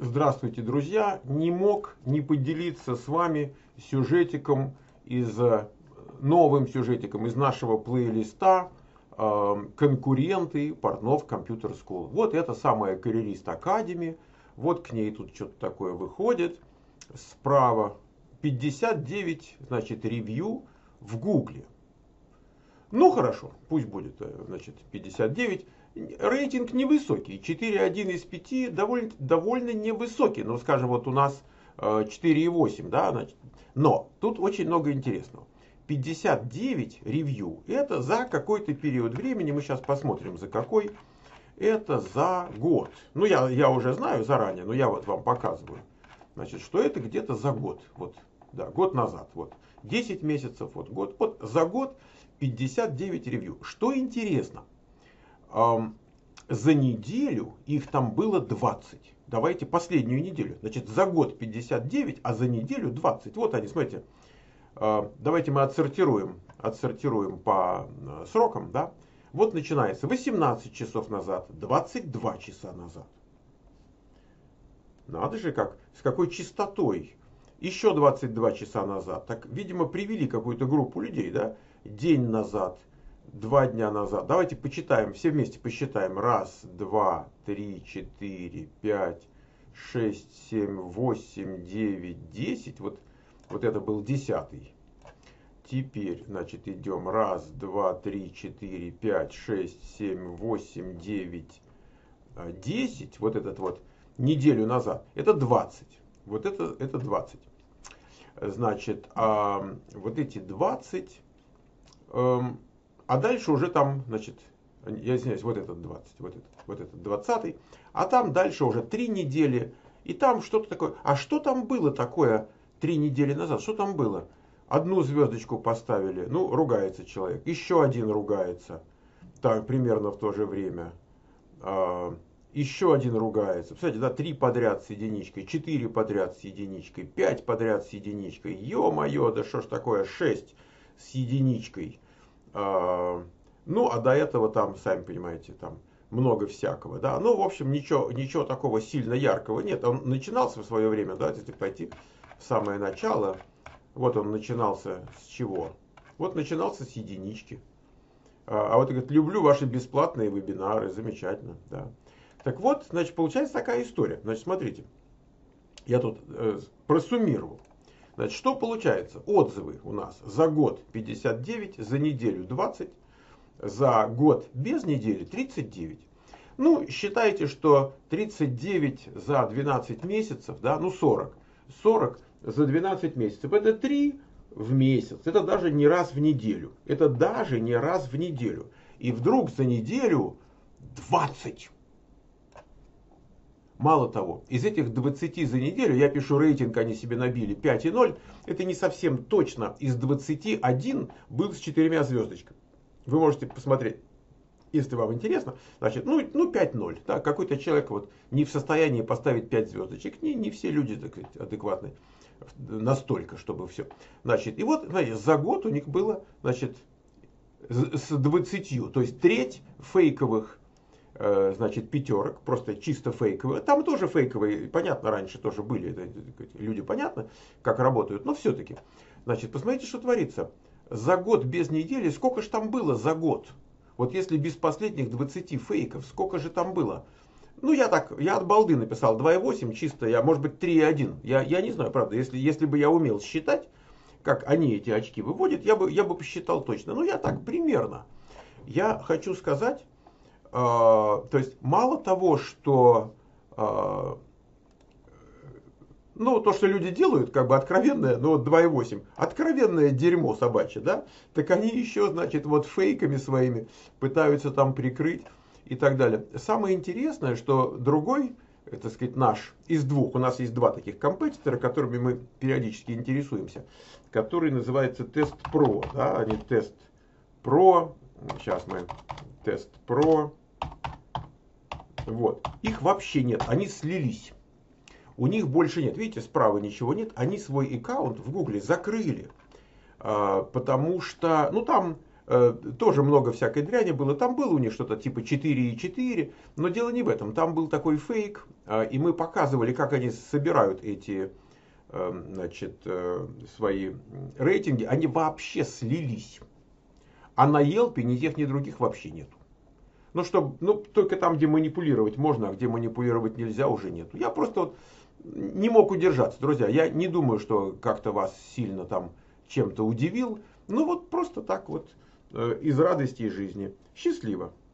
Здравствуйте, друзья! Не мог не поделиться с вами новым сюжетиком из нашего плейлиста «Конкуренты Портнов Computer School». Вот это самая Careerist Academy. Вот к ней тут что-то такое выходит. Справа 59, значит, ревью в Гугле. Ну хорошо, пусть будет, значит, 59. Рейтинг невысокий, 4,1 из 5 довольно невысокий. Ну, скажем, вот у нас 4,8, да, значит. Но тут очень много интересного. 59 ревью, это за какой-то период времени, мы сейчас посмотрим за какой. Это за год. Ну, я уже знаю заранее, но я вот вам показываю. Значит, что это где-то за год. Вот, да, год назад. Вот, 10 месяцев, вот год. Вот за год 59 ревью. Что интересно, за неделю их там было 20. Давайте последнюю неделю. Значит, за год 59, а за неделю 20. Вот они, смотрите. Давайте мы отсортируем по срокам, да. Вот начинается 18 часов назад, 22 часа назад. Надо же, с какой частотой. Еще 22 часа назад. Так, видимо, привели какую-то группу людей, да. День назад, 2 дня назад. Давайте почитаем, все вместе посчитаем. 1, 2, 3, 4, 5, 6, 7, 8, 9, 10. Вот это был 10-й. Теперь, значит, идем. 1, 2, 3, 4, 5, 6, 7, 8, 9, 10. Вот этот вот неделю назад. Это 20. Вот это 20. Значит, вот эти 20... А дальше уже там, значит, я извиняюсь, вот этот 20, вот этот 20, а там дальше уже 3 недели, и там что-то такое. А что там было такое 3 недели назад? Что там было? Одну звездочку поставили, ну, ругается человек, еще один ругается, так, примерно в то же время. Еще один ругается. Представляете, да, 3 подряд с единичкой, 4 подряд с единичкой, 5 подряд с единичкой. Ё-моё, да что ж такое, 6 с единичкой. Ну, а до этого там, сами понимаете, там много всякого, да. Ну, в общем, ничего такого сильно яркого нет. Он начинался в свое время, да, если пойти в самое начало. Вот он начинался с чего? Вот начинался с единички. А вот, говорит, люблю ваши бесплатные вебинары, замечательно, да. Так вот, значит, получается такая история. Значит, смотрите, я тут просуммировал. Значит, что получается? Отзывы у нас за год 59, за неделю 20, за год без недели 39. Ну, считайте, что 39 за 12 месяцев, да, ну 40. 40 за 12 месяцев. Это 3 в месяц. Это даже не раз в неделю. Это даже не раз в неделю. И вдруг за неделю 20. Мало того, из этих 20 за неделю, я пишу рейтинг, они себе набили 5,0, это не совсем точно, из 21 был с 4 звездочками. Вы можете посмотреть, если вам интересно, значит, ну 5,0. Да, какой-то человек вот не в состоянии поставить 5 звездочек, не все люди, так сказать, адекватны настолько, чтобы все. Значит, и вот, знаете, за год у них было, значит, с 20, то есть треть фейковых, значит, пятерок, просто чисто фейковые. Там тоже фейковые, понятно, раньше тоже были люди, понятно, как работают, но все-таки. Значит, посмотрите, что творится. За год без недели, сколько же там было за год? Вот если без последних 20 фейков, сколько же там было? Ну, я от балды написал 2,8, чисто, может быть, 3,1. Я не знаю, правда, если бы я умел считать, как они эти очки выводят, я бы посчитал точно. Ну, я так примерно. Я хочу сказать, то есть мало того, что ну, то, что люди делают, как бы откровенное, ну, 2,8, откровенное дерьмо собачье, да, так они еще, значит, вот фейками своими пытаются там прикрыть и так далее. Самое интересное, что другой, так сказать, наш, из двух, у нас есть 2 таких компетитора, которыми мы периодически интересуемся, который называется Тест Про, да, они Тест Про, сейчас мы Тест Про. Вот. Их вообще нет, они слились. У них больше нет, видите, справа ничего нет, они свой аккаунт в Гугле закрыли. Потому что, ну там тоже много всякой дряни было. Там было у них что-то типа 4,4, но дело не в этом. Там был такой фейк, и мы показывали, как они собирают эти значит, свои рейтинги. Они вообще слились. А на Yelp ни тех, ни других вообще нету. Только там, где манипулировать можно, а где манипулировать нельзя, уже нету. Я просто вот не мог удержаться, друзья. Я не думаю, что как-то вас сильно там чем-то удивил. Ну вот просто так вот из радости и жизни. Счастливо.